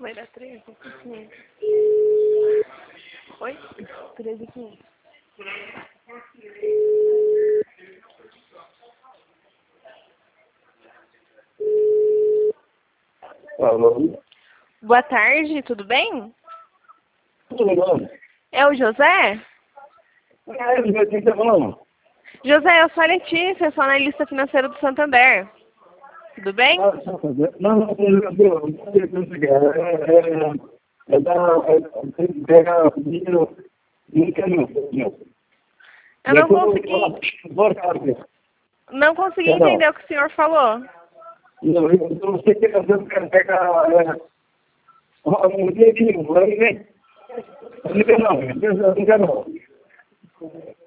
Vai dar 13,500. Oi? 13,500. Alô? Boa tarde, tudo bem? Tudo bom? É o José? Quem tá falando? José, eu sou a Letícia, sou analista financeira do Santander. Tudo bem? Não, tem que pegar dinheiro no caminho. Eu não consegui entender o que o senhor falou. Não, eu não sei que eu quero pegar um dinheirinho, não, não,